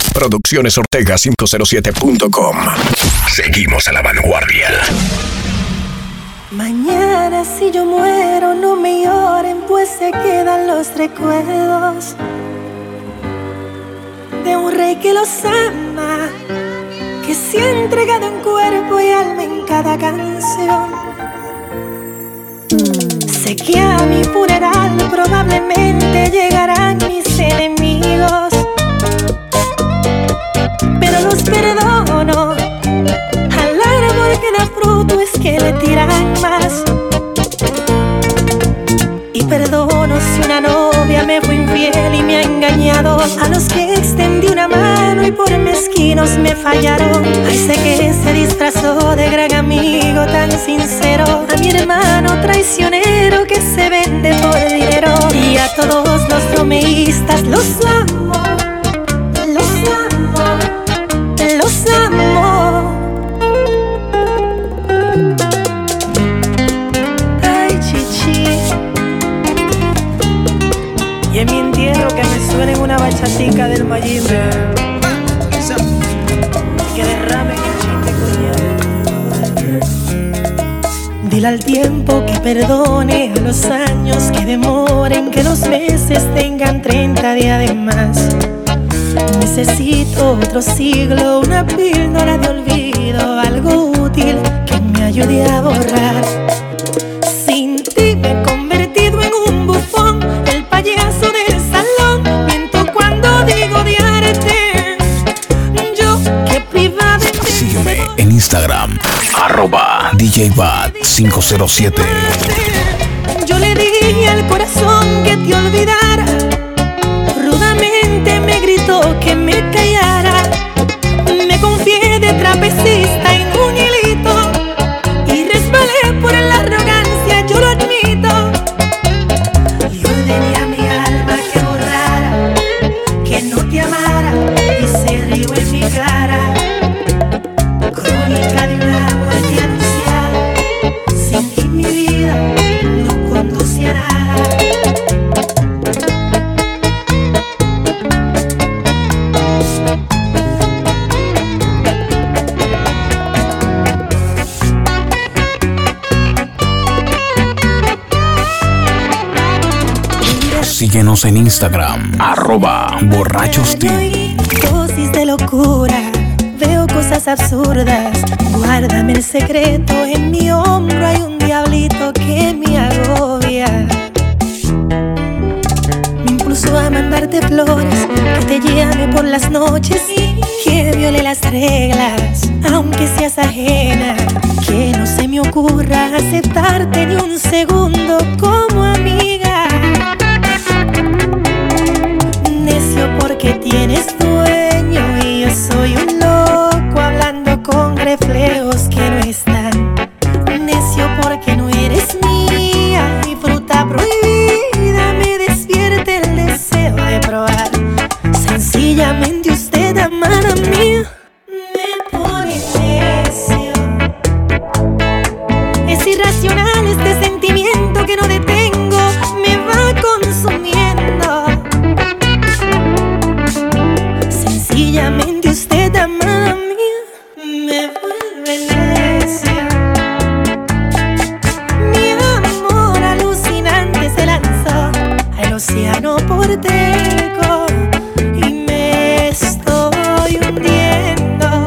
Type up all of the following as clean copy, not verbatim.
Producciones Ortega 507.com. Seguimos a la vanguardia. Mañana si yo muero no me lloren, pues se quedan los recuerdos de un rey que los ama, que se ha entregado en cuerpo y alma en cada canción. Sé que a mi funeral probablemente llegarán mis enemigos, pero los perdono. Al árbol que da fruto es que le tiran más. Y perdono si una novia me fue infiel y me ha engañado, a los que extendí una mano y por mezquinos me fallaron. Ay, sé que se disfrazó de gran amigo tan sincero, a mi hermano traicionero que se vende por dinero. Y a todos los bromeístas los amo, los amo, los amo. Ay, chichi. Y en mi entierro que me suenen una bachatica del Mayimbe, que derramen el chiste coñac. Dile al tiempo que perdone, a los años que demoren, que los meses tengan 30 días de más. Necesito otro siglo, una píldora de olvido, algo útil que me ayude a borrar. Sin ti me he convertido en un bufón, el payaso del salón. Miento cuando digo odiarte, yo que privada. Sígueme en Instagram, @DJBat507. Yo le dije al corazón que te olvidara, rudamente me gritó que me callara. Me confié de trapecista en un hilito y resbalé por la arrogancia, yo lo admito. Y ordené a mi alma que borrara, que no te amara, y se rió en mi cara. Crónica de una muerte anunciada, sin ti mi vida no conduce a nada. Síguenos en Instagram, @borrachostiv. Dosis de locura, veo cosas absurdas. Guárdame el secreto, en mi hombro hay un diablito que me agobia. Me impulsó a mandarte flores, que te llame por las noches y que viole las reglas, aunque seas ajena. Que no se me ocurra aceptarte ni un segundo como amiga. Necio porque tienes dueño y yo soy un loco hablando con reflejos que no están. Necio porque no eres mía, mi fruta prohibida me despierta el deseo de probar. Sencillamente usted, amada mía, me pone necio. Es irracional este sentimiento que no detengo, me va consumiendo. Sencillamente usted, amada mía, me vuelve necia. Mi amor alucinante se lanzó al océano porteco y me estoy hundiendo.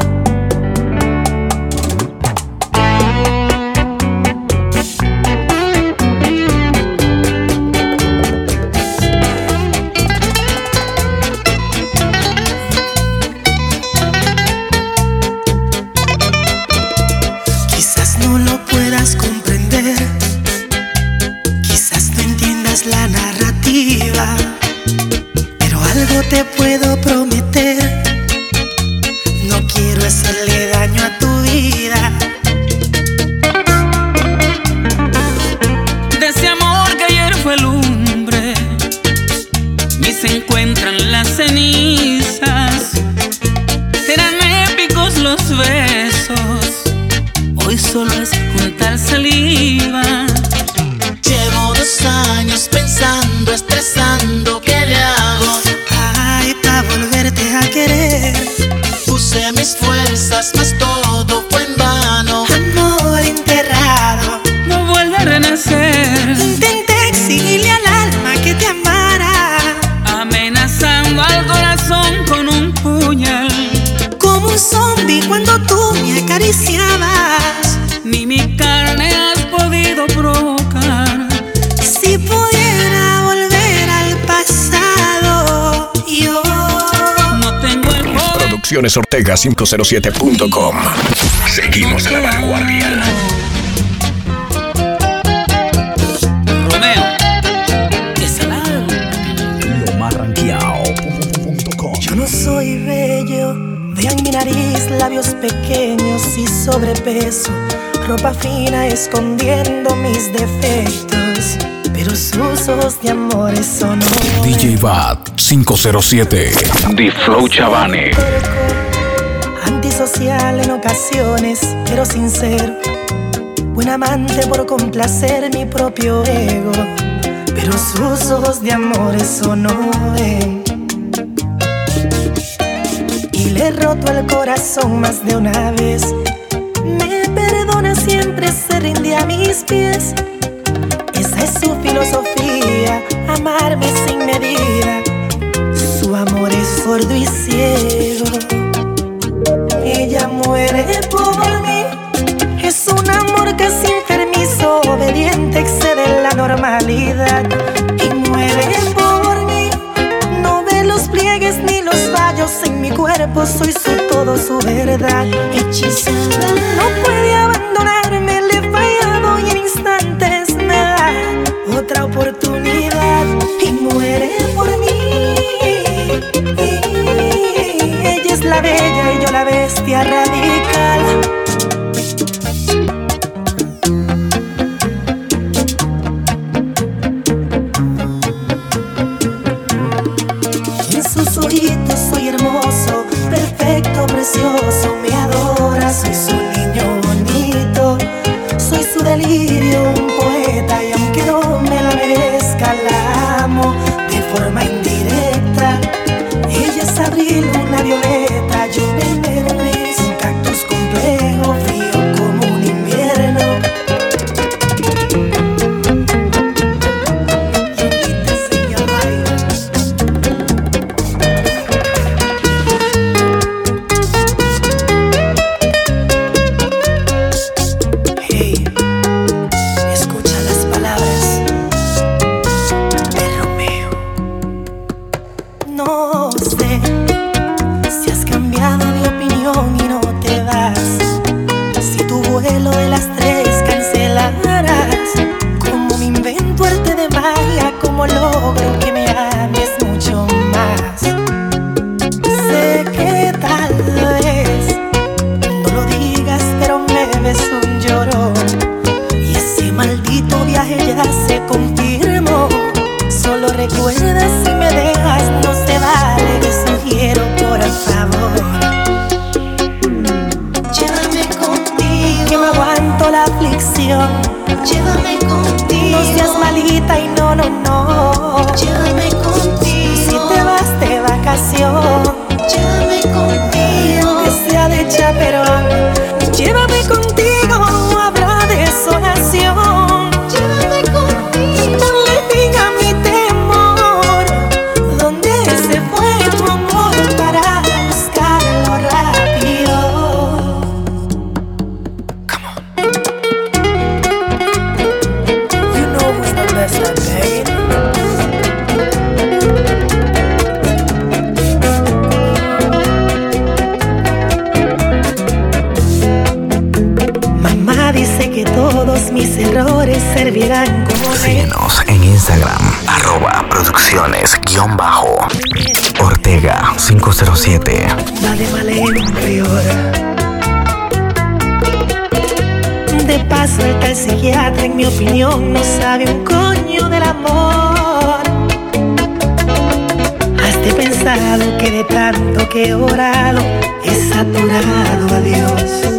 acariciabas, ni mi carne has podido provocar. Si pudiera volver al pasado, yo no tengo el poder. Producciones Ortega 507.com. Seguimos a la vanguardia. Romeo, es el alma. Lo más rankeado.com. Yo no soy bello, vean mi nariz, labios pequeños y sobrepeso, ropa fina escondiendo mis defectos, pero sus ojos de amor son DJ Bad 507. The Flow Chavane. antisocial en ocasiones, pero sincero, buen amante por complacer mi propio ego, pero sus ojos de amor eso no ven. Y le he roto el corazón más de una vez. Me perdona, siempre se rinde a mis pies. Esa es su filosofía, amarme sin medida. Su amor es sordo y ciego. Ella muere por mí. Es un amor casi enfermizo, obediente, excede la normalidad. Y muere por mí. No ve los pliegues ni los fallos en mi cuerpo. Soy su todo, su verdad. Hechizada, no puede abandonarme. Le he fallado y en instantes me da otra oportunidad. Y muere por mí. Ella es la bella y yo la bestia radical. En sus ojitos soy hermoso, perfecto, precioso. Me adora, soy su niño bonito. Soy su delirio, un poeta. Y aunque no me la merezca, la amo de forma indirecta. Ella es abril, una violeta. Yo veneno es un cactus complejo, frío como un invierno. Lolita enseña a bailar. Hey, escucha las palabras de Romeo. No sé si has cambiado de opinión y no te vas. Si tu vuelo de las 3 cancelarás. Como me invento arte de magia, como logro que me ames mucho más. Sé que tal vez no lo digas, pero me ves un llorón. Y ese maldito viaje ya se confirmó. Solo recuerda, si me dejas no se vale. Te sugiero por favor, llévame contigo, que no aguanto la aflicción. Llévame contigo, no seas malita y no, no, no. Llévame contigo, si te vas de vacación. Llévame contigo, que sea de chaperón. Llévame contigo, habrá desolación. Llévame contigo, ponle fin a mi temor. ¿Dónde se fue tu amor para buscarlo rápido? Come on. You know who's the best at pain. Mamá dice que todos mis errores servirán como Síguenos en Instagram, @producciones_Ortega 507. va de mal en peor. De paso el tal psiquiatra, en mi opinión, no sabe un coño del amor. ¿Has de pensado que de tanto que he orado he saturado a Dios?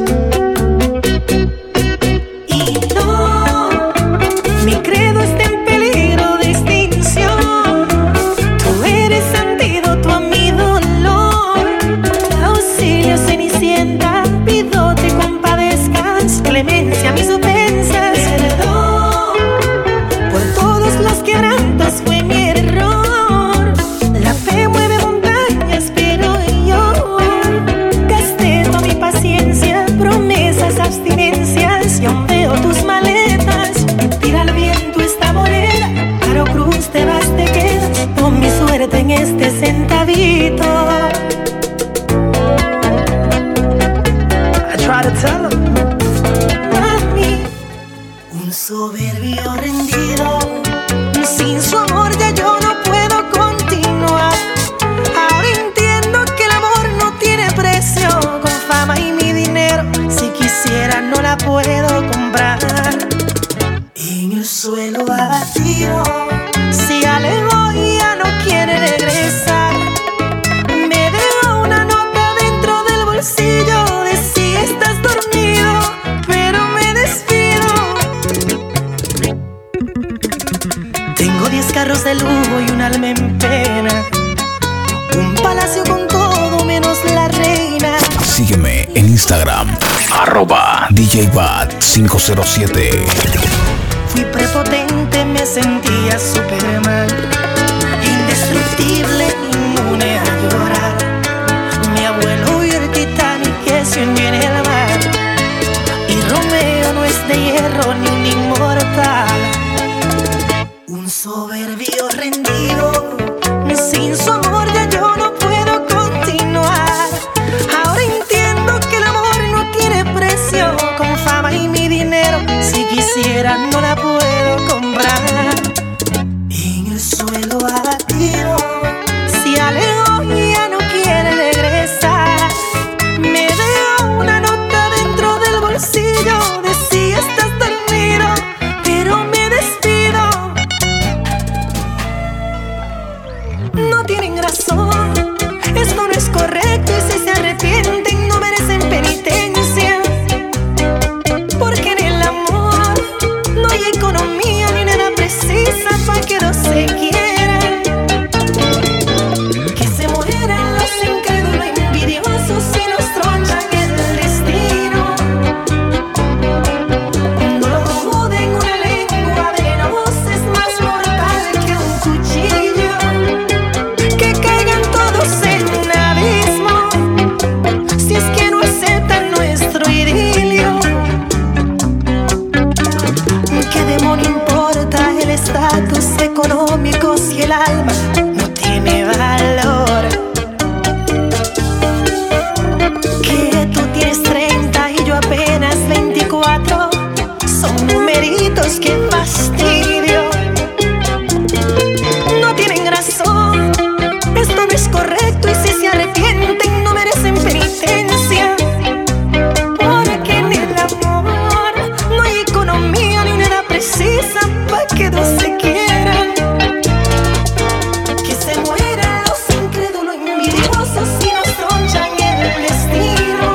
Y no, mi credo está en peligro de extinción. Tú eres antídoto a mi dolor. Auxilio, Cenicienta, pido te compadezcas. Clemencia a mis ofensas. Perdón por todos los quebrantos, fue mi error. La fe mueve montañas, pero yo gasté toda mi paciencia. Sígueme en Instagram, @DJBat507. Fui prepotente, me sentía Superman, indestructible, inmune a llorar. Mi abuelo vio el Titanic que se hundió en el mar, y Romeo no es de hierro ni un inmortal. Un soberbio rendido, sin su amor ya yo no puedo continuar. Ahora entiendo que el amor no tiene precio, con fama y mi dinero, si quisiera no la puedo comprar. En el suelo abatido, si alejó y ya no quiere regresar, me dejó una nota dentro del bolsillo, decía estás dormido, pero me despido. No tienen razón, esto no es correcto, y si se arrepienten no merecen penitencia, porque en el amor no hay economía ni nada precisa para que dos se quieran. Que se mueran los incrédulos envidiosos y nos tronchan el destino. No lo duden, una lengua venenosa es más mortal que un cuchillo. Que caigan todos en un abismo, si es que no aceptan nuestro idilio. ¿Qué demonio importa el estatus económico si el alma no tiene valor? Que tú tienes 30 y yo apenas 24, son numeritos que fastidio. No tienen razón, esto no es correcto, y si se arrepienten no merecen penitencia, porque en el amor no hay economía ni nada precisa para que dos se quieran. Que se mueran los incrédulos envidiosos y nos tronchan el destino.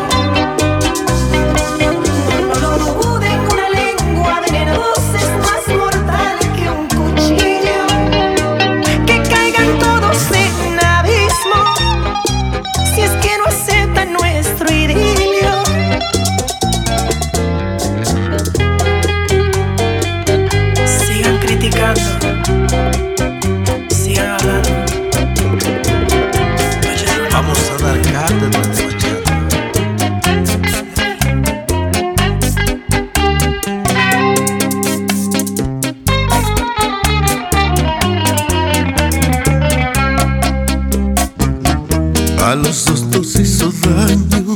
No lo duden, una lengua venenosa es más mortal que un cuchillo. Que caigan todos en un abismo, si es que no aceptan nuestro idilio. Sigan criticando, sigan hablando. Vamos a dar cátedra de bachata. A los dos nos hizo daño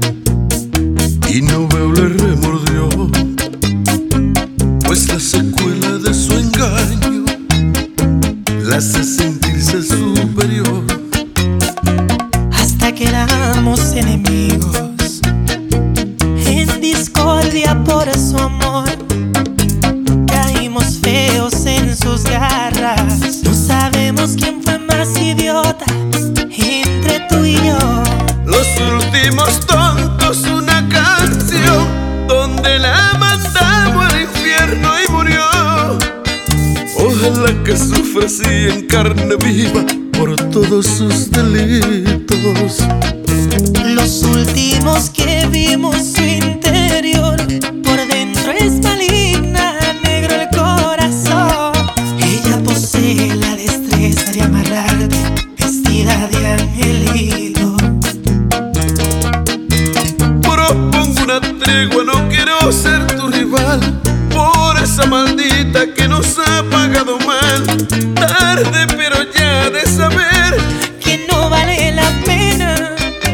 y no veo le remordió, pues la secuela de su engaño la hace sentirse superior. Hasta que éramos enemigos, en discordia por su amor, caímos feos en sus garras. No sabemos quién fue más idiota entre tú y yo. Los últimos tontos, una canción donde la mandamos al infierno y murió. Ojalá que sufra así en carne viva por todos sus delitos. Los últimos que vimos su interior, por dentro es maligna, negro el corazón. Ella posee la destreza de amarrarte, vestida de angelito. Propongo una tregua, no quiero ser tu rival, por esa maldita que nos ha pagado mal. Tarde pero ya de saber Que no vale la pena.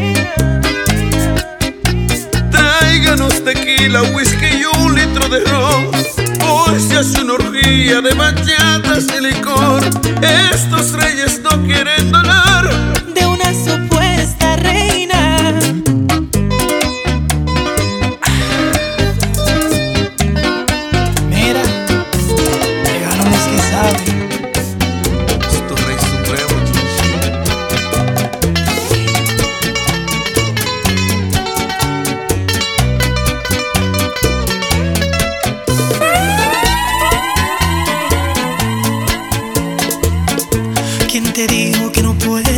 tráiganos tequila, whisky y un litro de ron. Hoy se hace una orgía de bachatas y licor. Estos reyes no quieren dolor. De una supuesta reina. Mira, llegaron los que saben. Es tu rey supremo, ¿Quién te dijo que no puedo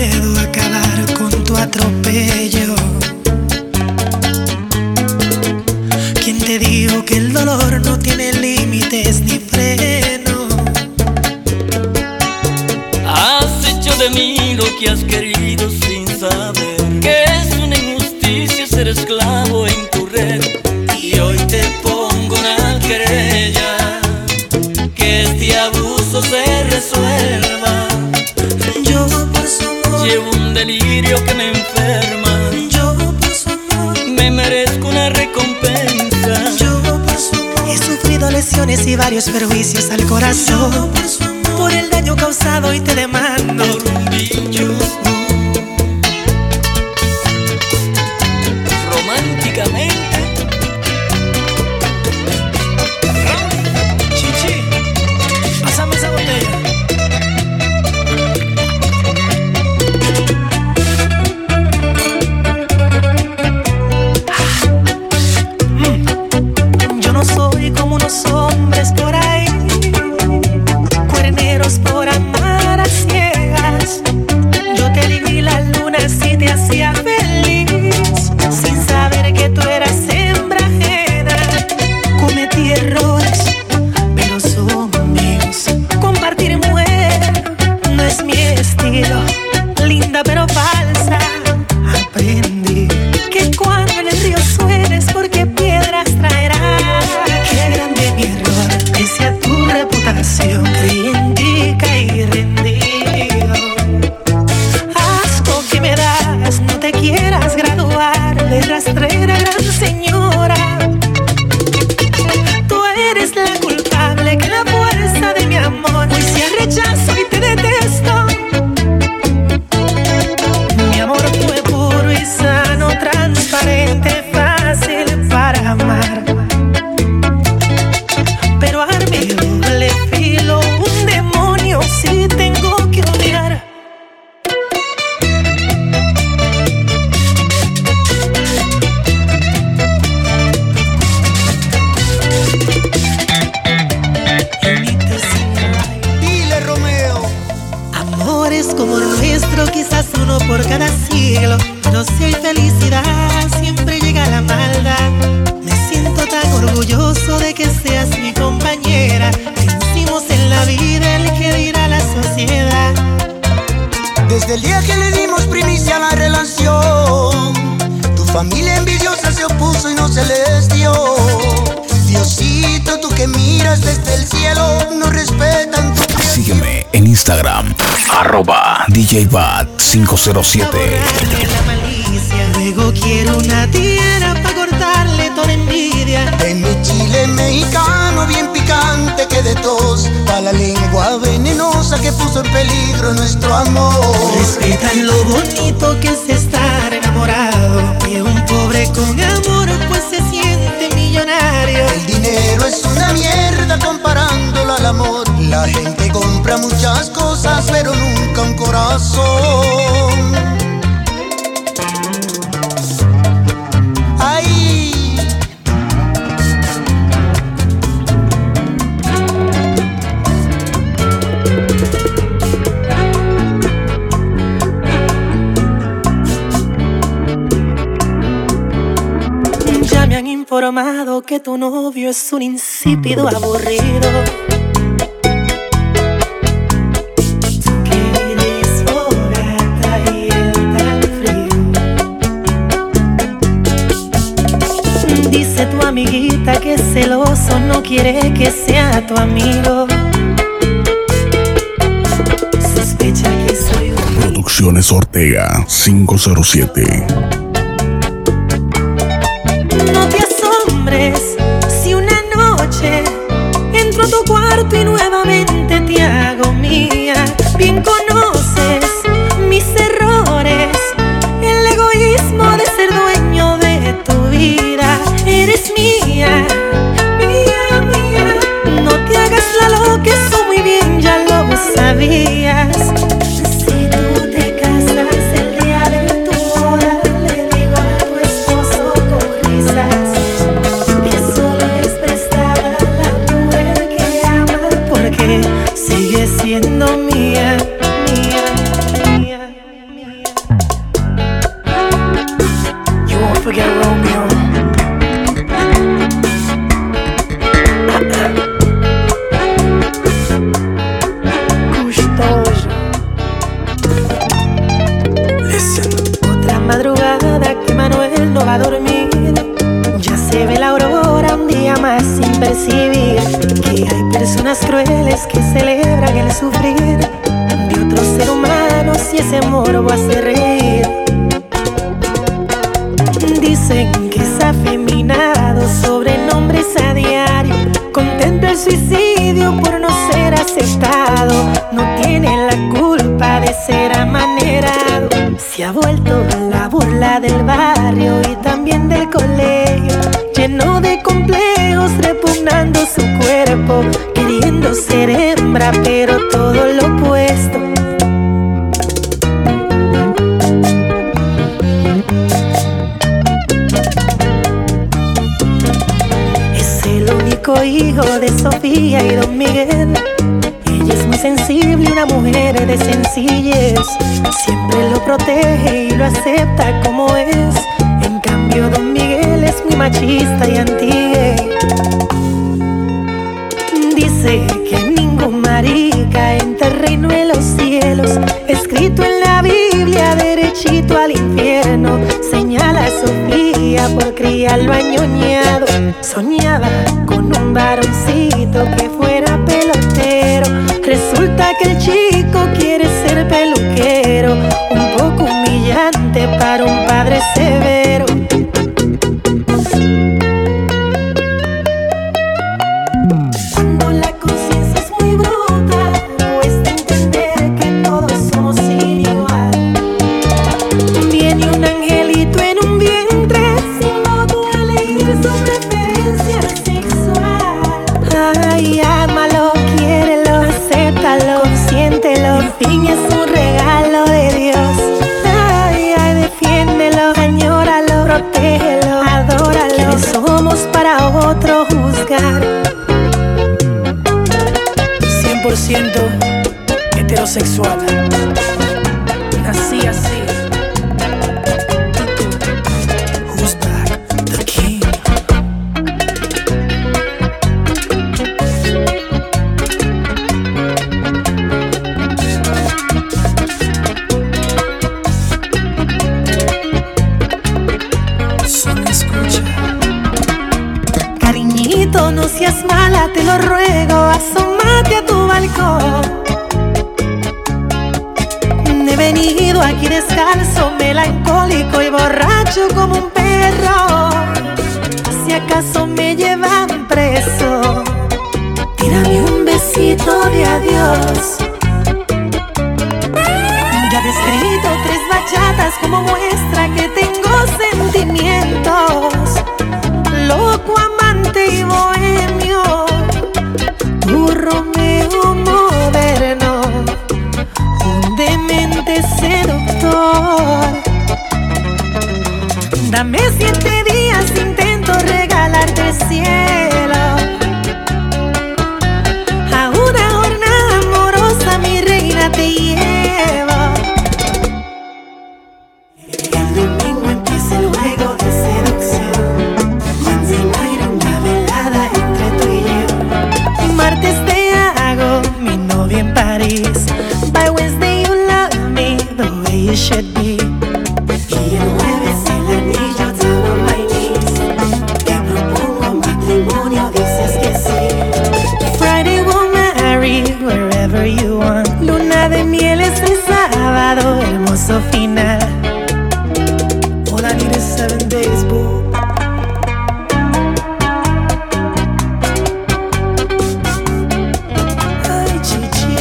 esclavo en tu red y hoy te pongo una querella, que este abuso se resuelva. Yo por su amor llevo un delirio que me enferma, yo por su amor me merezco una recompensa. yo por su amor he sufrido lesiones y varios perjuicios al corazón. Yo por su amor por el daño causado y te demando Por un bicho románticamente. Chichi, pásame esa botella. Yo no soy como unos hombres por ahí, cuerneros por amar a ciegas. Yo te di la luna si te hacía feliz, sin saber que tú eras hembra ajena. Cometí errores, pero son míos. Compartir mujer no es mi estilo, linda pero falsa. Aprendí que cuando en el río suenes porque piedras traerás. Qué grande mi error, pese a tu reputación, creí en ti, caí rendido. Asco que me das, no te quieras graduar de rastrera gran señora. Tú eres la culpable, que la fuerza de mi amor hoy se rechazo y te detesto. Mi amor fue puro y sano, transparente, fácil para amar. Pero arme doble filo, un demonio si tengo que odiar. Dile, Romeo. Amores como el nuestro, quizás uno por cada siglo. Pero si hay felicidad, siempre llega la maldad. Me siento tan orgulloso de que seas mi compañera. Vencimos en la vida el que dirá la sociedad. Desde el día que le dimos primicia a la relación, tu familia envidiosa se opuso y no se les dio. Diosito, tú que miras desde el cielo, no respetan tu creación. Sígueme en Instagram, @DJBat507. La malicia. Luego quiero una tierra para cortarle toda envidia. De mi chile mexicano bien picante que de tos, pa' la lengua venenosa que puso en peligro nuestro amor. Respetan lo bonito que es estar enamorado, que un pobre con amor pues se siente millonario. El dinero es una mierda comparándolo al amor. La gente compra muchas cosas pero nunca un corazón. Ay. Ya me han informado que tu novio es un insípido aburrido, que eres fogata y él tan frío. Dice tu amiguita que es celoso, no quiere que sea tu amigo. Sospecha que soy un Producciones Ortega 507. No te asombres si una noche entro a tu cuarto y nuevamente te hago mía. Bien conoces mis errores, el egoísmo de ser dueño de tu vida. Eres mía, mía, mía. No te hagas la loca, eso muy bien ya lo sabías. Si tú te casas el día de tu boda, le digo a tu esposo con risas que solo es prestada la mujer que ama, porque sigue siendo mía, mía, mía, mía. You won't forget Romeo. Gustoso. Listen. Otra madrugada que Manuel no va a dormir. percibir que hay personas crueles que celebran el sufrir de otro ser humano si ese morbo hace reír. Dicen que es afeminado, sobrenombres a diario, contempla el suicidio por no ser aceptado. No tiene la culpa de ser amanerado, se ha vuelto la burla del barrio y también del colegio, lleno de complejos, repugnando su cuerpo, queriendo ser hembra, pero todo lo opuesto. Hijo de Sofía y Don Miguel, ella es muy sensible, una mujer de sencillez, siempre lo protege y lo acepta como es. En cambio Don Miguel es muy machista y anti-gay. Dice que ningún marica entra al reino de los cielos, escrito en la Biblia, derechito al infierno. Señala a Sofía por criarlo añoñado. Soñaba con un varoncito que fuera pelotero, resulta que el chico quiere ser peluquero, un poco humillante para un padre severo. Cuando la conciencia es muy bruta, cuesta entender que todos somos igual. Viene un angelito en un vientre, sin modo de elegir su preferencia sexual. Ay, ámalo, quiérelo, acéptalo, consiéntelo, en fin es un regalo de Dios. Ay, ay, defiéndelo, añóralo, protégelo, adóralo. ¿Quiénes somos para otro juzgar? 100% heterosexual. Nací así. Who's back? The king. Solo escucha. Cariñito, no seas mala, te lo ruego, asómate a tu balcón. He venido aquí descalzo, melancólico y borracho como un perro. Si acaso me llevan preso, tírame un besito de adiós. Ya he escrito 3 bachatas como muestra que tengo sentimientos. Loco, amante y bohemio, tu Romeo moderno, un demente seductor. Dame 7 días, intento regalarte el cielo. A una jornada amorosa, mi reina, te llevo. El domingo empieza el juego de seducción. Wednesday night, una velada entre tú y yo. Martes te hago mi novia en París. By Wednesday you love me the way you should be. Y el jueves el anillo down on my knees. Te propongo matrimonio, dices que sí. Friday we'll marry wherever you want. Luna de miel es el sábado, hermoso final. All I need is 7 days, boo. Ay, chichi.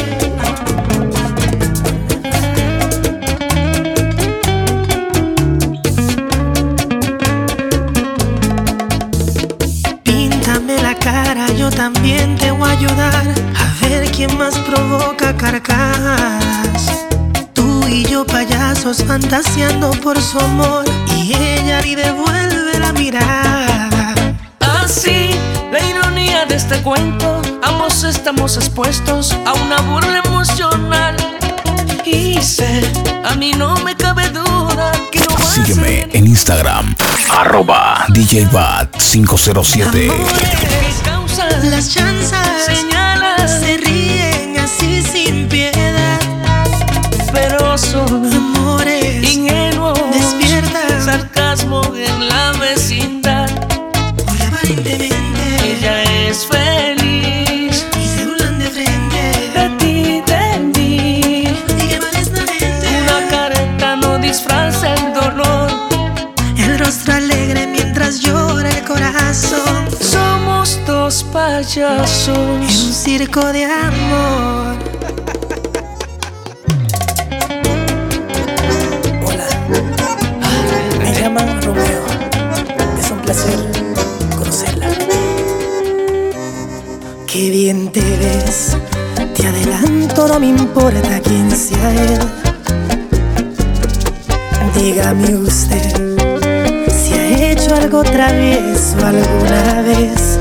Píntame la cara, yo también te voy a ayudar a ver quién más provoca carcajadas. Tú y yo payasos fantaseando por su amor, y ella ni devuelve la mirada. Así, la ironía de este cuento, ambos estamos expuestos a una burla emocional. Y sé, a mí no me cabe duda que no va a ser Sígueme bien. en Instagram, @DJBat507. Amores, causas, Las chanzas señalas, se ríen así sin piedad. pero son Amores ingenuos, despierta, sarcasmo en la vecindad. muy aparentemente Ella es payasos. En un circo de amor. Hola, me llaman Romeo. Es un placer conocerla. Qué bien te ves. Te adelanto, no me importa quién sea él. Dígame usted si ha hecho algo travieso alguna vez.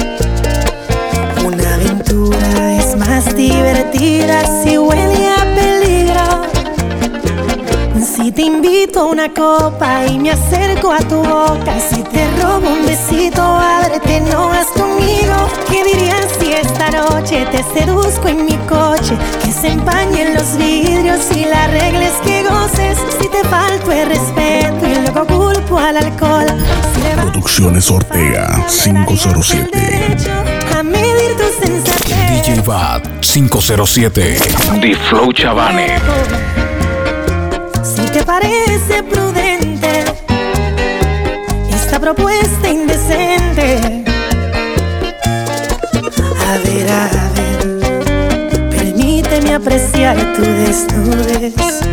Una aventura es más divertida si huele a peligro. Si te invito a una copa y me acerco a tu boca, si te robo un besito, ábrete, no vas conmigo. ¿Qué dirías si esta noche te seduzco en mi coche? Que se empañen los vidrios y la regla es que goces. Si te falto el respeto y luego culpo al alcohol. Si Producciones Ortega 507. a medir tu sensatez. DJ Bad 507. The Flow Chavane. Si te parece prudente esta propuesta indecente, a ver, permíteme apreciar tu desnudez.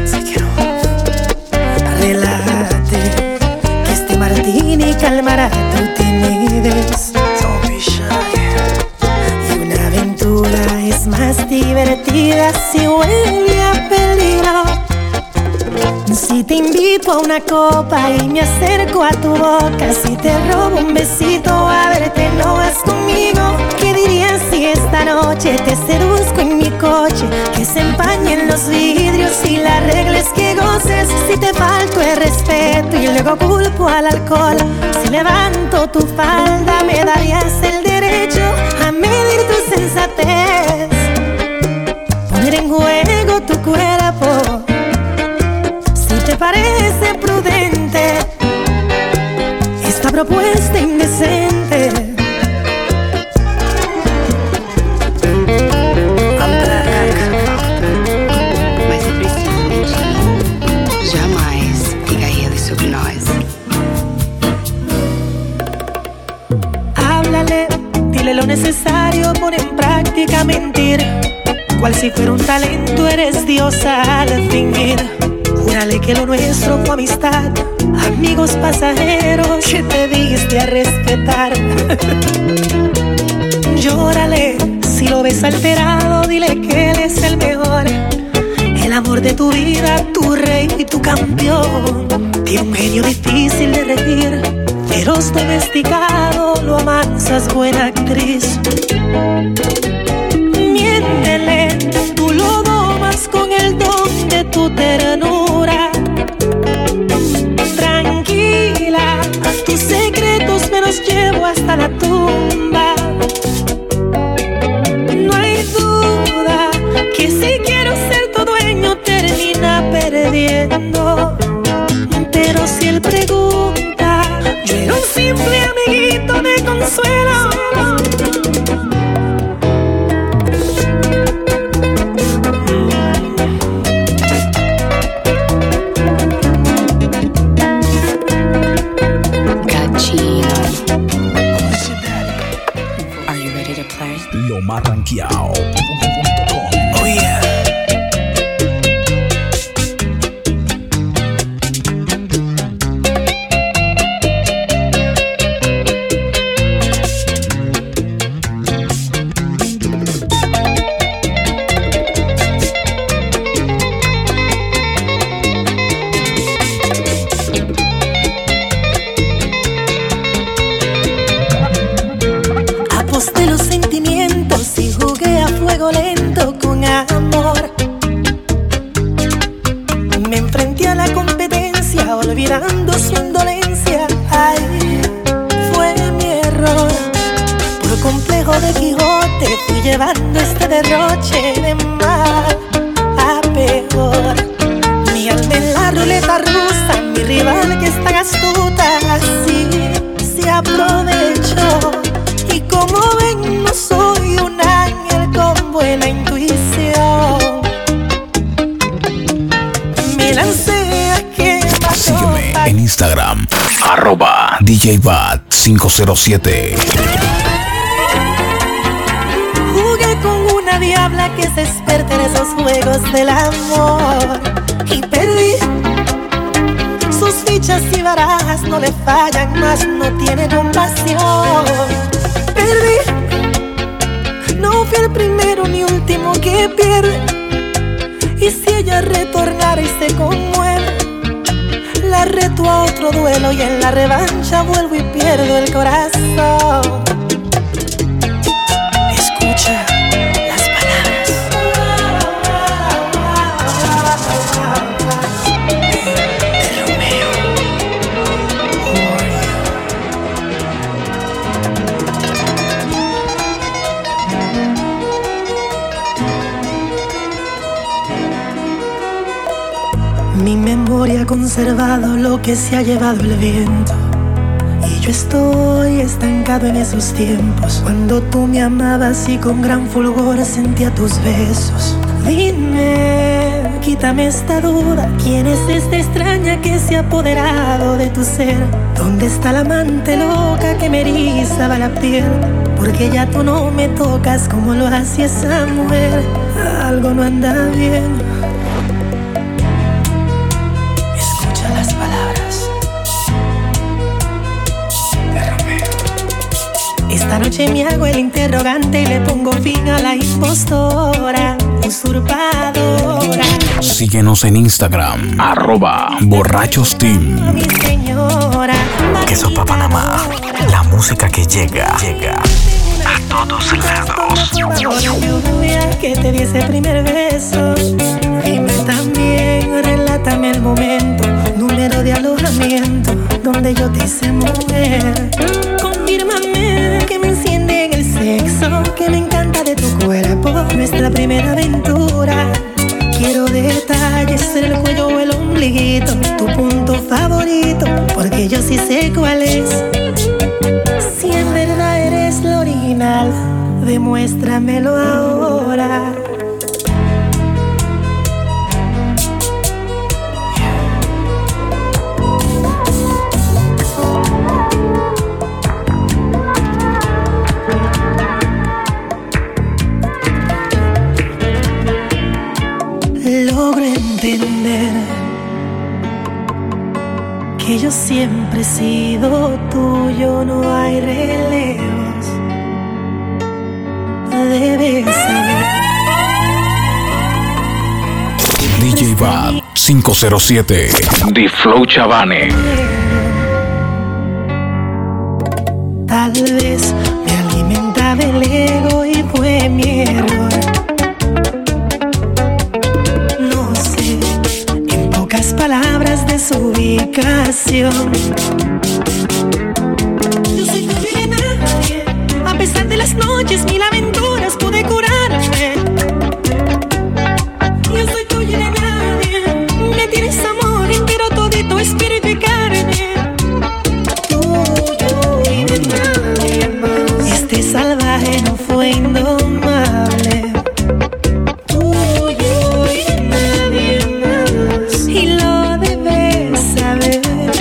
Relájate, que este martini calmará tu timidez. Y una aventura es más divertida si huele a peligro. Si te invito a una copa y me acerco a tu boca, si te robo un besito, ábrete, no vas conmigo. ¿Qué dirías si esta noche te seduzco en mi coche? Que se empañen los vidrios y la regla es que goces. Si te falto el respeto y luego culpo al alcohol, si levanto tu falda me darías el derecho a medir tu sensatez, poner en juego tu cuerpo. ¿Te parece prudente esta propuesta indecente? Mas é preciso mentir. Jamais ficaria sobre nós. Háblale, dile lo necesario, pon en práctica mentir. Cual si fuera un talento, eres diosa al fingir. Júrale que lo nuestro fue amistad, amigos pasajeros que te diste a respetar. Llórale, si lo ves alterado, dile que él es el mejor, el amor de tu vida, tu rey y tu campeón. Tiene un genio difícil de regir, feroz domesticado, lo amansas, buena actriz. Miéntele, tú lo domas con el don de tu ternura. Tranquila, tus secretos me los llevo hasta la tumba. No hay duda que si quiero ser tu dueño termina perdiendo. Pero si él pregunta, yo era un simple amiguito de consuelo. Lo más rankeado. Oh yeah. Aposté los sentimientos y jugué a fuego lento con amor. Me enfrenté a la competencia olvidando su indolencia. Ay, fue mi error. Por complejo de Quijote fui llevando este derroche de mal a peor. Mi alma en la ruleta rusa, mi rival que es tan astuta, así se aprovechó. Y como ven, no soy un ángel con buena intuición. Me lancé a quemarropa. Sígueme en Instagram, @DJBat507. diabla que se experta en esos juegos del amor. Y perdí. Sus fichas y barajas no le fallan, más no tiene compasión. Perdí. No fui el primero ni último que pierde. Y si ella retornara y se conmueve, la reto a otro duelo y en la revancha vuelvo y pierdo el corazón. Escucha las palabras de Romeo. Mi memoria ha conservado lo que se ha llevado el viento. Y yo estoy estancado en esos tiempos, cuando tú me amabas y con gran fulgor sentía tus besos. Dime, quítame esta duda, ¿quién es esta extraña que se ha apoderado de tu ser? ¿Dónde está la amante loca que me erizaba la piel? Porque ya tú no me tocas como lo hacía esa mujer. Algo no anda bien. Esta noche me hago el interrogante y le pongo fin a la impostora, usurpadora. Síguenos en Instagram, @borrachosteam. Mi señora, Queso pa' Panamá, la música que llega a todos lados. Lluvia que te di ese primer beso. Dime también, relátame el momento, número de alojamiento donde yo te hice mujer. Confírmame que me enciende en el sexo, que me encanta de tu cuerpo, nuestra primera aventura. Quiero detalles en el cuello o el ombliguito, tu punto favorito, porque yo sí sé cuál es. Si en verdad eres lo original, demuéstramelo ahora. Logro entender que yo siempre he sido tuyo, no hay relevos. Debes saber. DJ Bad 507, The Flow Chavane. Tal vez me alimentaba el ego y fue mi error. No sé, en pocas palabras, de su ubicación. Yo soy tuyo y de nadie, a pesar de las noches, mil aventuras pude curarme. Yo soy tuyo y de nadie, me tienes amor entero, todito, espíritu y carne. Tuyo y de nadie más. Este salvaje no fue indomable. Tuyo y de nadie más. Y lo debes saber.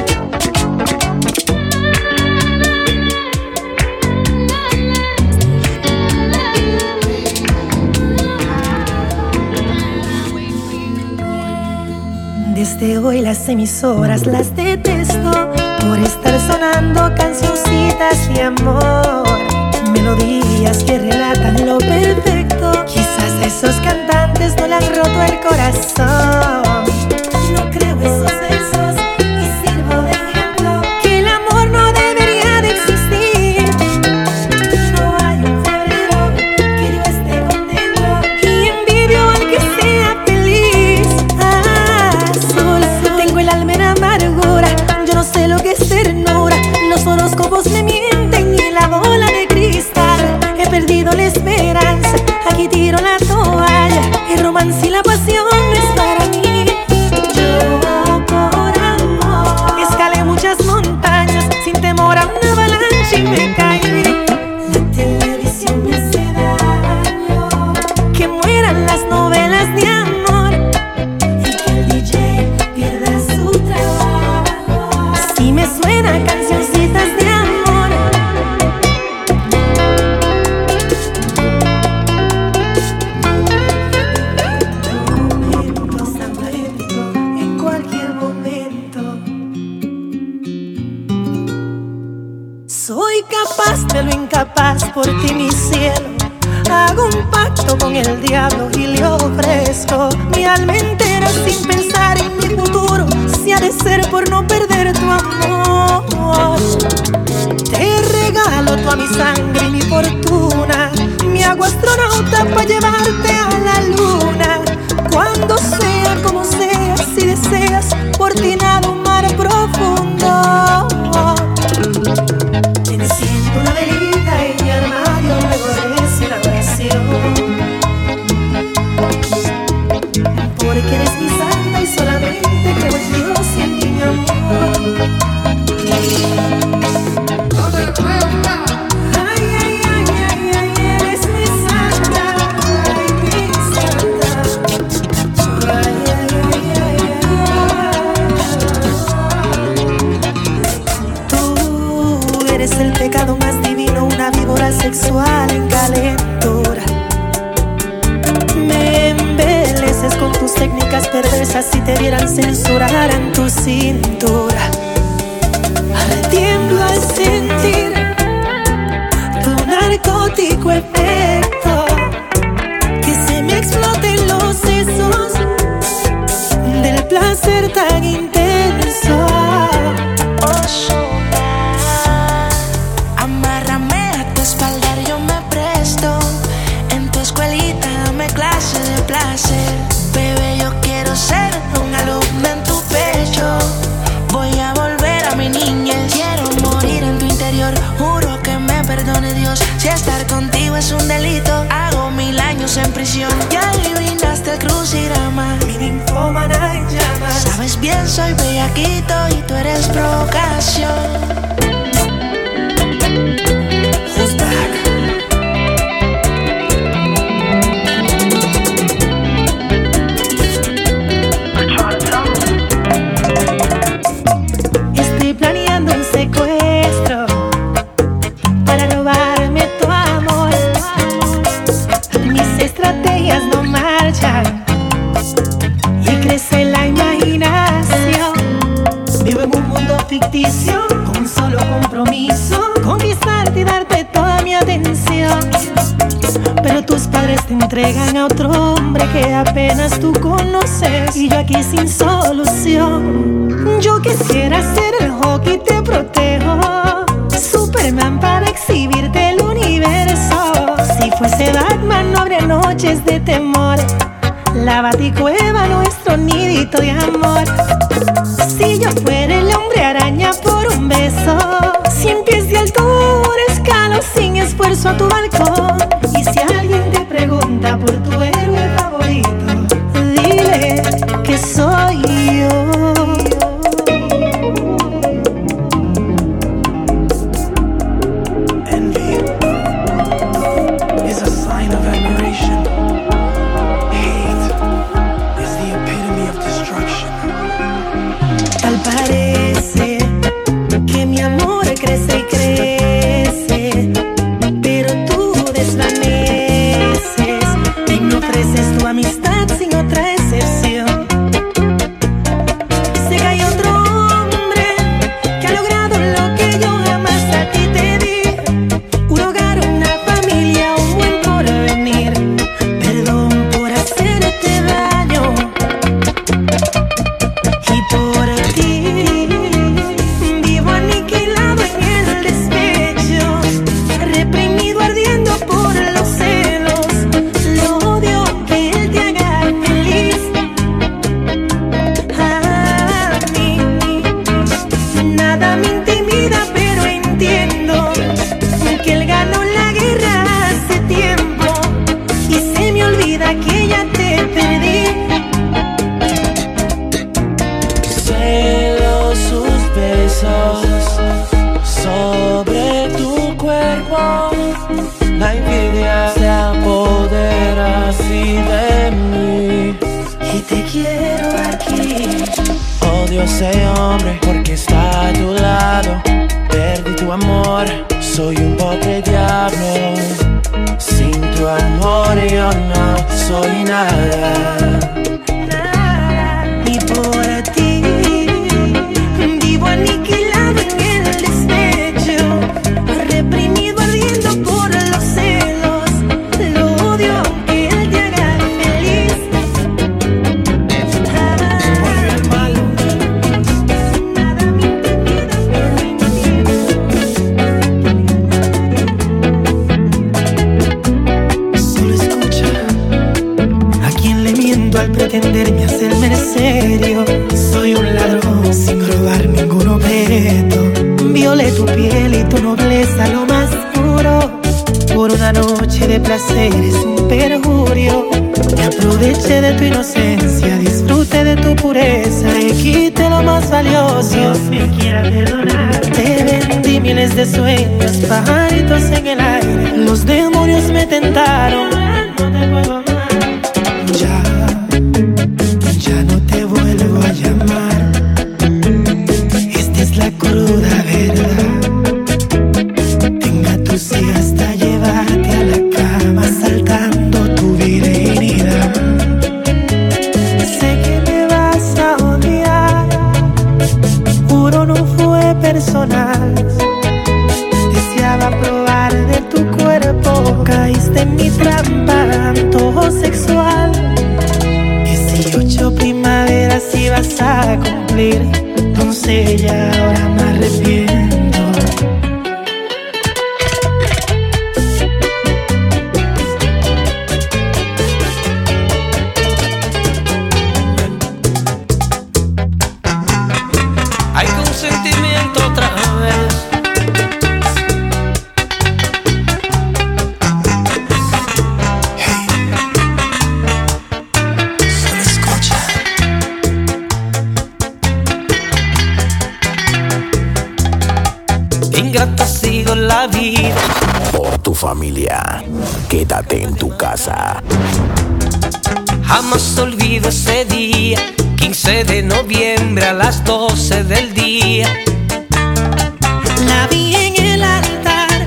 Desde hoy las emisoras las detesto por estar sonando cancioncitas de amor, melodías que relatan lo perfecto. Quizás esos cantantes no le han roto el corazón. No creo esos versos y sirvo de ejemplo que el amor no debería de existir. No hay un febrero que yo esté contento y envidio al que sea feliz. Azul, tengo el alma en amargura, yo no sé lo que es ternura. Los horóscopos me mienten y la bola de cristal. He perdido la esperanza, aquí tiro la toalla. El romance y la pasión no es para mí. Yo por amor escalé muchas montañas sin temor a una avalancha y me caí. La televisión me hace daño, que mueran las novelas de amor y que el DJ pierda su trabajo. Si me suenan cancioncitas de amor. soy capaz de lo incapaz por ti, mi cielo. Hago un pacto con el diablo y le ofrezco mi alma entera sin pensar en mi futuro, si ha de ser por no perder tu amor. Te regalo toda mi sangre y mi fortuna, mi hago astronauta para llevarte a la luna. Cuando sea, como sea, si deseas, por ti nado un mar profundo. Te enciendo una velita en mi armario, luego rezo la oración, porque eres mi santa y solamente creo en Dios y en ti, mi amor. Sexual en calentura, me embeleces con tus técnicas perversas. Si te vieran censuraran tu cintura. Tiemblo al sentir tu narcótico efecto, que se me exploten los sesos del placer tan intenso. Bebé, yo quiero ser un alumno en tu pecho. Voy a volver a mi niñez. Quiero morir en tu interior. Juro que me perdone Dios si estar contigo es un delito. Hago 1000 años en prisión. Ya adivinaste el crucigrama. Mi ninfómana en llamas. Sabes bien, soy bellaquito y tú eres provocación. Who's back? Ficticio, con un solo compromiso, conquistarte y darte toda mi atención. Pero tus padres te entregan a otro hombre que apenas tú conoces, y yo aquí sin solución. Yo quisiera ser el hockey, te protejo, Superman para exhibirte el universo. Si fuese Batman no habría noches de temor, la Baticueva nuestro nidito de amor. Si yo fuera el hombre araña por un beso, 100 pies de altura escalo sin esfuerzo a tu balcón. Y si alguien te pregunta por tu héroe favorito, dile que soy yo. Envy is a sign of admiration. Hate is the epitome of destruction. Tal parece que mi amor crece y crece, pero tú desvaneces y me ofreces tu amistad sin otra excepción. Sé que hay otro hombre que ha logrado lo que yo jamás a ti te di, un hogar, una familia, un buen porvenir. Perdón por hacerte daño y por ti vivo aniquilado en el despecho, reprimido ardiendo por los celos. Lo odio que él te haga feliz. A mí nada me intimida, pero entiendo que él ganó la guerra hace tiempo y se me olvida que ya te perdí. Celo sus besos sobre tu cuerpo. La envidia se apodera así de mí. Y te quiero aquí. Odio a ese hombre porque está a tu lado. Perdí tu amor, soy un pobre diablo. Sin tu amor yo no soy nada. Y por ti vivo aniquilado en el despecho, Violé tu piel y tu nobleza lo más puro. Por una noche de placer es un perjurio. Me aproveché de tu inocencia, disfrute de tu pureza, le quité lo más valioso. Dios me quiera perdonar. Te vendí miles de sueños, pajaritos en el aire. Los demonios me tentaron. No te puedo amar. Ya no te vuelvo a llamar. Esta es la cruda verdad. Tenga tus hijas hasta llevarte a la cama, saltando tu virilidad. Sé que me vas a odiar, juro no fue personal. Deseaba probar de tu cuerpo, caíste en mi trampa, antojo sexual. 18 primaveras ibas a cumplir, entonces ya ahora me arrepiento. Hay consentimiento otra vez. Solo escucha. Ingrata ha sido la vida. Por tu familia, quédate en tu casa. Jamás olvido ese día, 15 de noviembre a las 12 del día. La vi en el altar,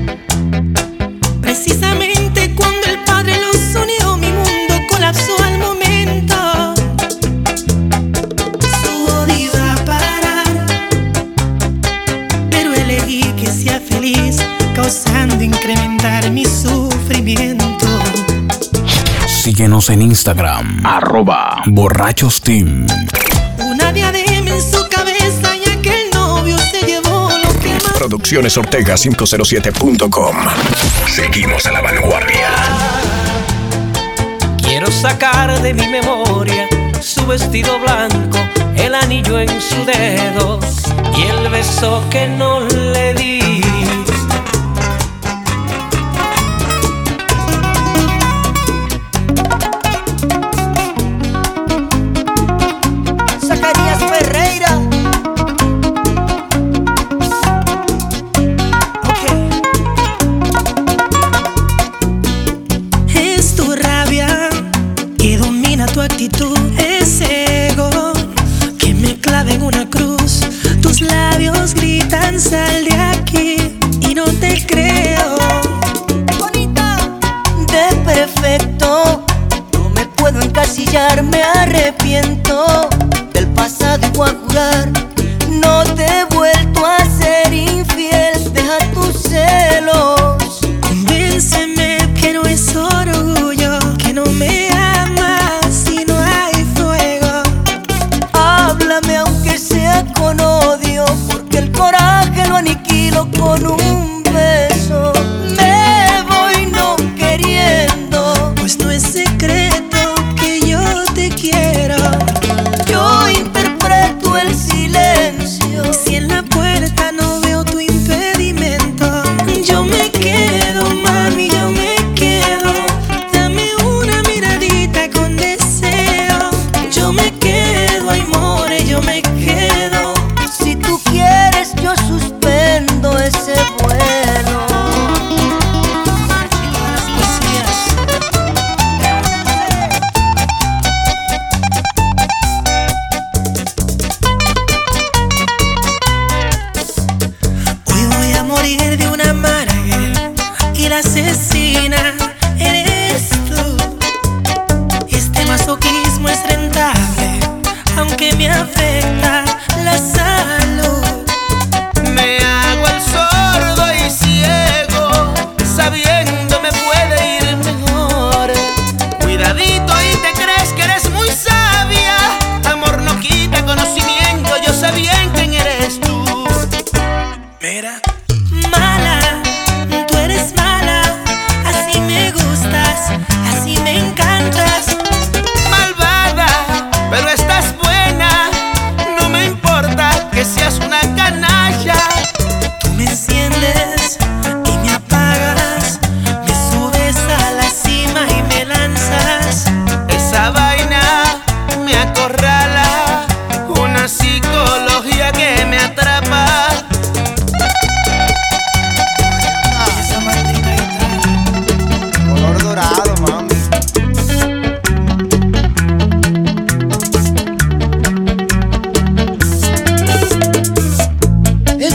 precisamente cuando el Padre los unió. Mi mundo colapsó al momento. Su odio iba a parar, pero elegí que sea feliz, causando incrementar mi sufrimiento. Síguenos en Instagram, @borrachosteam. Una diadema en su cabeza ya que el novio se llevó lo que más. Producciones Ortega 507.com. Seguimos a la vanguardia. Quiero sacar de mi memoria su vestido blanco, el anillo en su dedo y el beso que no le di. Zacarías Ferreira. Es tu rabia que domina tu actitud, ese ego que me clava en una cruz. Tus labios gritan sal de aquí y no te creo. Bonita, de perfecto, no me puedo encasillar, me arrepiento del pasado y voy a jurar. No te he vuelto a ser infiel, deja tus celos. Convénceme que no es orgullo, que no me amas si no hay fuego. Háblame aunque sea con odio, porque el coraje lo aniquilo con un beso. Me voy no queriendo, Pues no es secreto que yo te quiero. yo interpreto el silencio. Si en la puerta no veo tu impedimento, yo me quedo, mami, yo me quedo. Dame una miradita con deseo. Yo me quedo, ay, more, yo me quedo. Si tú quieres yo suspendo ese vuelo. Hoy voy a morir de una amarga y la asesina eres tú. Este masoquismo es rentable, aunque me afecta la salud. Me hago el sordo y ciego, sabiendo me puede ir mejor. Cuidadito y te crees que eres muy sabia. Amor no quita conocimiento, yo sé bien quién eres tú. Mira. Mala, tú eres mala, así me gustas, así me encantas. Malvada, pero estás buena. No me importa que seas una canalla.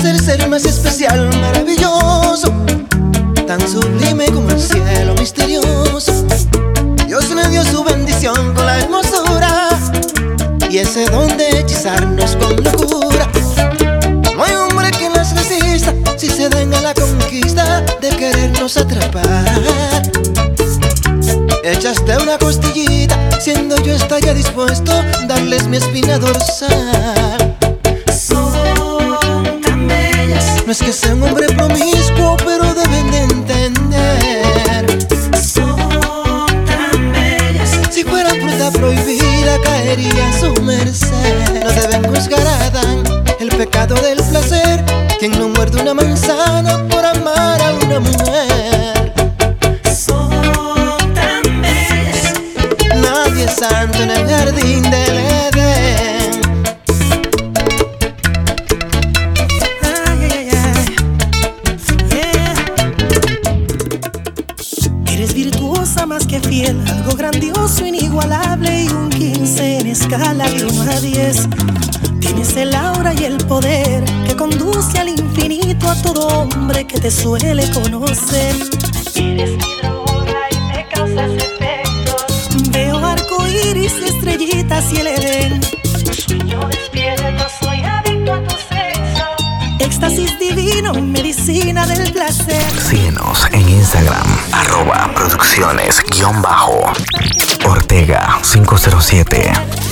el ser más especial, maravilloso, tan sublime como el cielo misterioso. Dios le dio su bendición con la hermosura y ese don de hechizarnos con locura. No hay hombre que las resista si se den a la conquista de querernos atrapar. Echaste una costillita, siendo yo estaría dispuesto a darles mi espina dorsal. Son tan bellas. No es que sea un hombre promiscuo, pero deben de entender. Son tan bellas. Si fuera fruta prohibida, caería en su merced. No deben juzgar a Adán el pecado del placer, quien no muerde una manzana por amar a una mujer. Son tan bellas. Nadie es santo en el jardín del Edén. Ay, ay, ay. Yeah. Eres virtuosa más que fiel, algo grandioso, inigualable y un 15 en escala de 1 a 10. Tienes el aura y el poder que conduce al infinito a todo hombre que te suele conocer. Eres mi droga y me causas efectos. Veo arcoíris, estrellitas y el Edén. Sueño despierto, soy adicto a tu sexo. Éxtasis divino, medicina del placer. Síguenos en Instagram, @producciones_Ortega 507.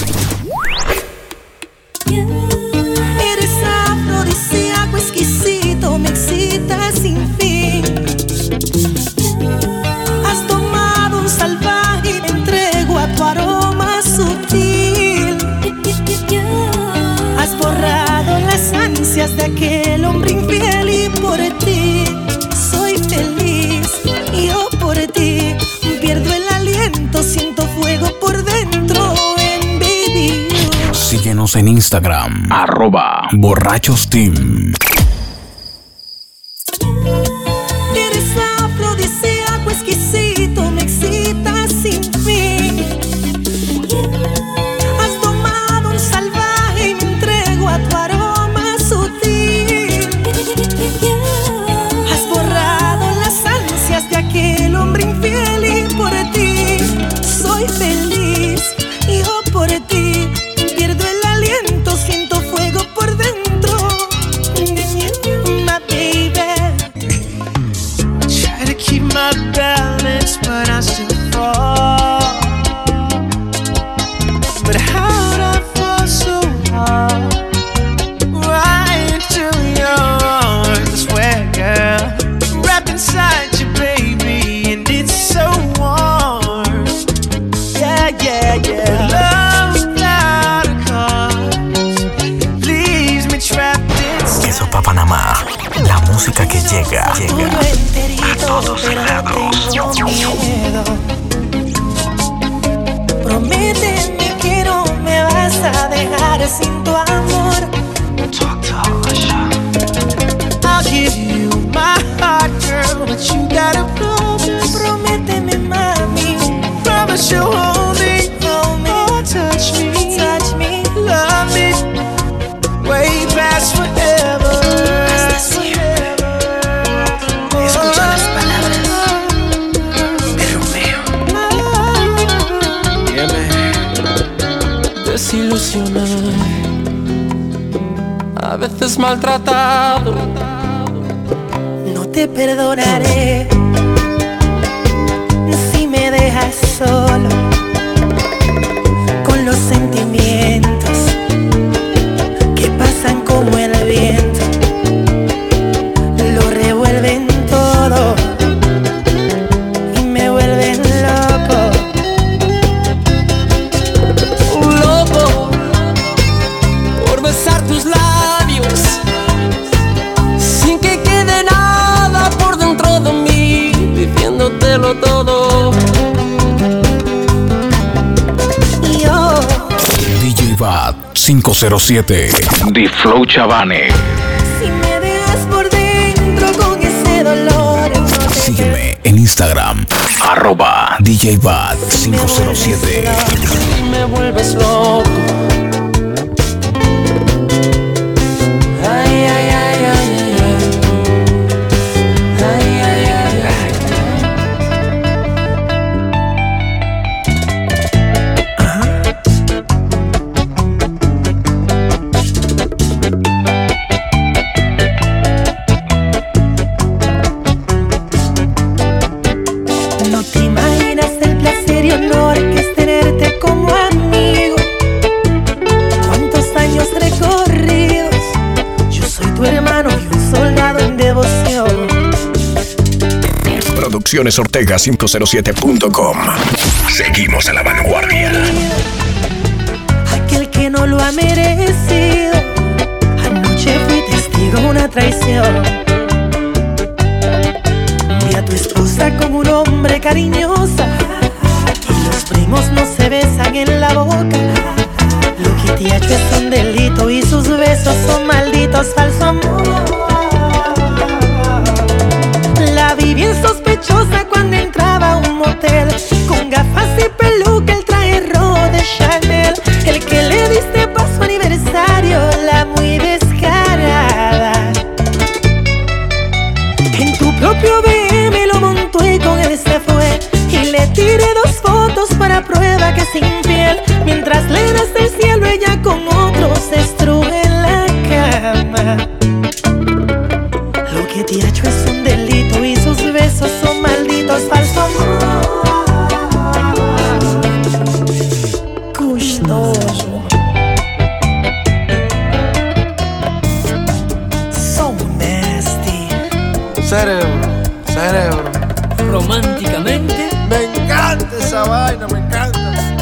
Eres afrodisíaco, exquisito, me excitas sin fin. Has tomado un salvaje y me entrego a tu aroma sutil. Has borrado las ansias de aquel hombre infiel y por ti soy feliz. Yo por ti pierdo el aliento, siento fuego por dentro en Baby You. Síguenos en Instagram, @borrachosteam. Eres afrodisíaco, exquisito, me excitas sin fin. Has tomado un salvaje y me entrego a tu aroma sutil. Has borrado las ansias de aquel hombre infiel y por ti soy feliz. Yo por ti pierdo el aliento, siento fuego por dentro. My baby. Try to keep my balance, but I still fall. But how'd I fall so hard? Right into your arms, where girl, wrapped inside you, baby, and it's so warm. Yeah, yeah, yeah. Love without a cause leaves me trapped inside. Eso pa' Panamá, la música que llega Todo enterito, a todos pero lados. tengo miedo. Prométeme que no me vas a dejar sin tu amor. I'll give you my heart, girl, but you gotta promise. Prométeme, mami. Promise you'll hold me, Hold me, oh, touch me, love me, way past forever. Hasta siempre. Escucha las palabras de Romeo. Desilusionado, a veces maltratado. no te perdonaré si me dejas solo con los sentimientos que pasan como el viento, lo revuelven todo y me vuelven loco. Loco por besar tus labios sin que quede nada por dentro de mí, diciéndotelo todo. Y yo, DJ Bad 507. The Flow Chavane. si me dejas por dentro con ese dolor, no te Sígueme en Instagram, @DJ Bad 507. Me vuelves loco. Ay, ay, ay, ay, Produccionesortega507.com. Seguimos a la vanguardia. Aquel que no lo ha merecido, anoche fui testigo de una traición. Vi a tu esposa con un hombre cariñosa y los primos no se besan en la boca. Lo que te ha hecho es un delito y sus besos son malditos, falso amor. La vi bien sospechosa cuando entraba a un motel, con gafas y peluca, el traje rojo de Chanel. El que le diste para su aniversario, la muy descarada. En tu propio BM lo montó y con él se fue. Y le tiré 2 fotos para prueba que es infiel. Mientras le das del cielo, ella con otros se estruje en la cama. Lo que te ha hecho es un delito y sus besos son malditos, falso amor. Gustoso. So nasty. Cerebro. Románticamente. Me encanta esa vaina, me encanta.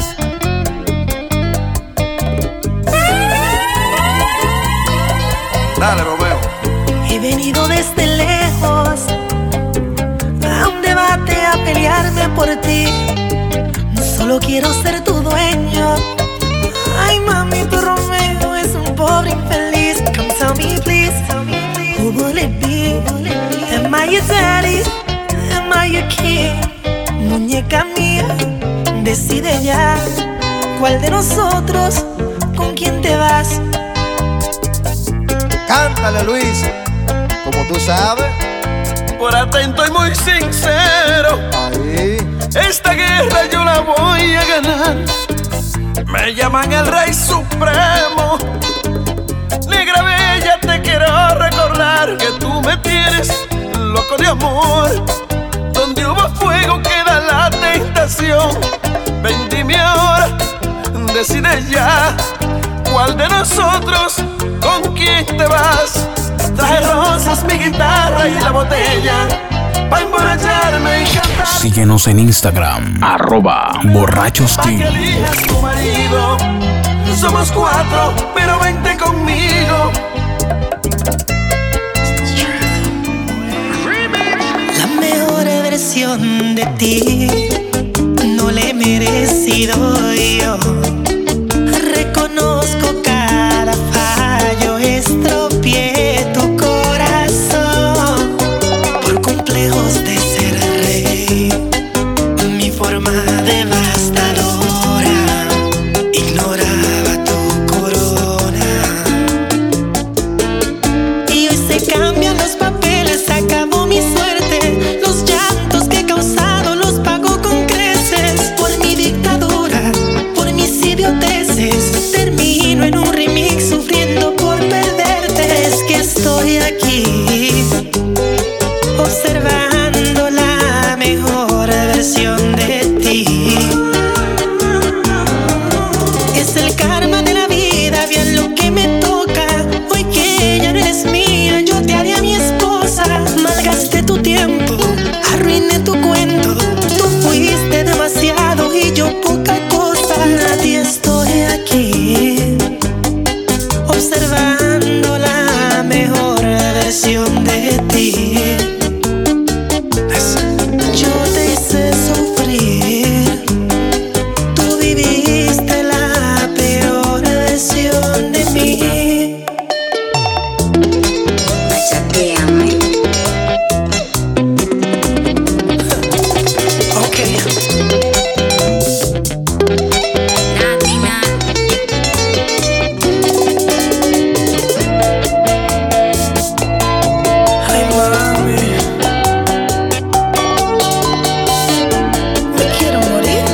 Dale, Romeo. He venido desde lejos a un debate a pelearme por ti. No solo quiero ser tu dueño. Ay, mami, tu Romeo es un pobre infeliz. Come tell me please, who will it be? Am I your daddy? Am I your king? Muñeca mía, decide ya cuál de nosotros, con quién te vas. Cántale, Luis, como tú sabes. Por atento y muy sincero, Ahí. esta guerra yo la voy a ganar. Me llaman el Rey Supremo. Negra bella, te quiero recordar que tú me tienes loco de amor. Donde hubo fuego queda la tentación. Ven, dime ahora, decide ya cuál de nosotros, con quién te vas. Traje rosas, mi guitarra y la botella pa' emborracharme y cantar. Síguenos en Instagram, @borrachosking. Pa' que elijas tu marido. Somos 4, pero vente conmigo. La mejor versión de ti no la he merecido yo. Reconozco cada fallo, estropeé tu corazón por complejos de ser rey. Mi forma devastadora ignoraba tu corona. Y hoy se cambian los papeles, acabó mi suerte. Los llantos que he causado los pago con creces. Por mi dictadura, por mis idioteces, termino en un remix sufriendo por perderte. Es que estoy aquí observando la mejor versión de ti. Es el karma de la vida, bien lo que me toca. Hoy que ya no eres mía, yo te haré a mi esposa. Malgasté tu tiempo, arruiné tu cuento. Tú fuiste demasiado y yo poca cosa. Nadie, estoy aquí observando la mejor versión de ti. Yo te hice sufrir, tú viviste la peor versión de mí. Ok. Ay, mami, me quiero morir.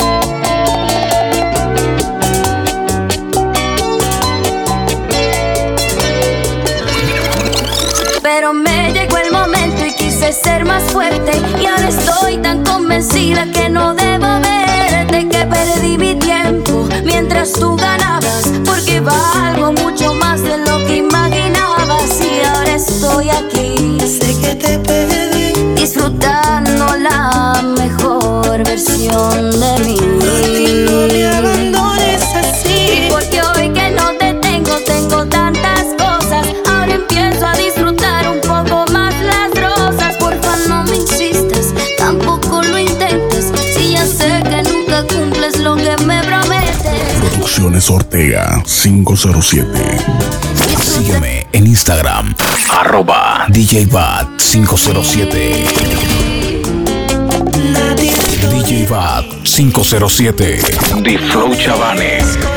Pero me llegó el momento y quise ser más fuerte. Y ahora estoy tan convencida que no debo verte, que perdí mi tiempo mientras tú ganabas, porque valgo mucho más de lo que imaginabas. Y ahora estoy aquí, Sé que te perdí, disfrutando la Producciones Ortega 507. Sígueme en Instagram, @DJBat507. DJBat507. The Flow Chavanes.